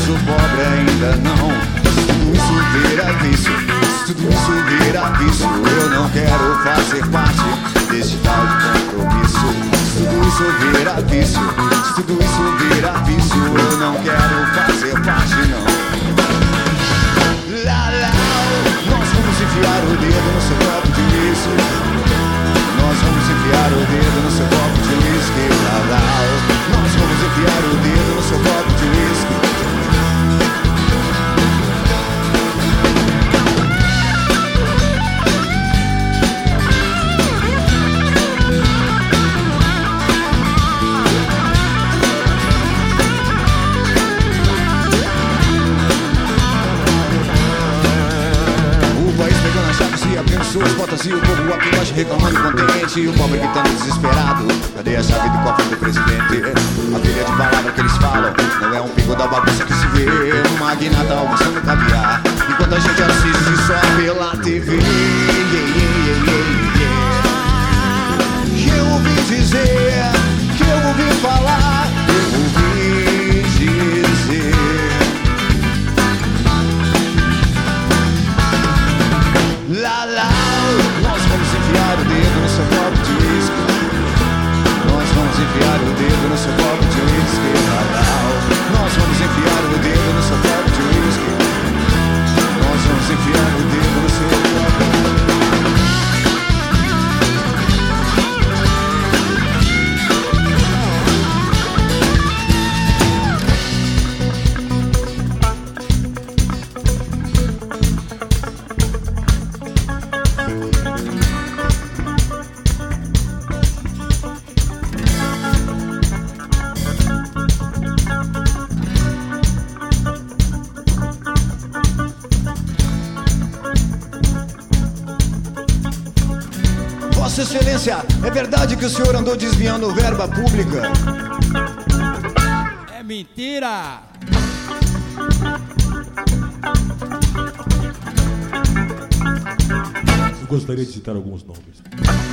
mas o pobre ainda não. Se tudo isso vira vício, se tudo isso vira vício, eu não quero fazer parte desse tal de compromisso. Se tudo isso vira vício, se tudo isso vira vício, eu não quero fazer parte não. Lá, lá, nós vamos enfiar o dedo no seu copo de uísque. Nós vamos enfiar o dedo no seu copo de uísque. Lá, lá, nós vamos enfiar o dedo no seu copo de uísque. Suas botas e o povo aqui embaixo reclamando contente. E o pobre gritando desesperado: cadê a chave do cofre do presidente? A pilha de palavra que eles falam não é um pingo da bagunça que se vê no magnata almoçando caviar, enquanto a gente assiste só pela TV. Que eu ouvi dizer, que eu ouvi falar, eu ouvi dizer. Lá, lá, nós vamos enfiar o dedo no seu copo de uísque. Nós vamos enfiar o dedo no seu copo de uísque. Lá, lá, nós vamos enfiar o dedo no seu copo de uísque. Nós vamos enfiar o dedo no seu copo. Vossa Excelência, é verdade que o senhor andou desviando verba pública? É mentira! Eu gostaria de citar alguns nomes.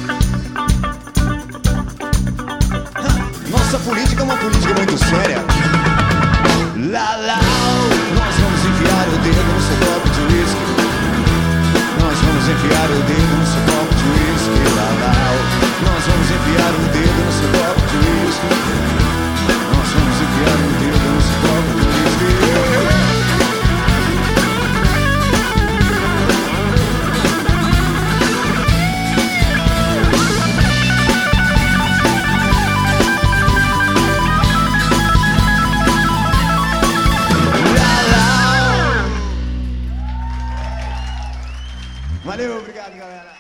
Nossa política é uma política muito séria. Lá, lá, nós vamos enfiar o dedo no seu copo de uísque. Nós vamos enfiar o dedo no seu copo de uísque. Lá, lá, nós vamos enfiar o dedo no seu copo de uísque. Nós vamos enfiar o dedo no seu copo de uísque. Valeu, obrigado, galera.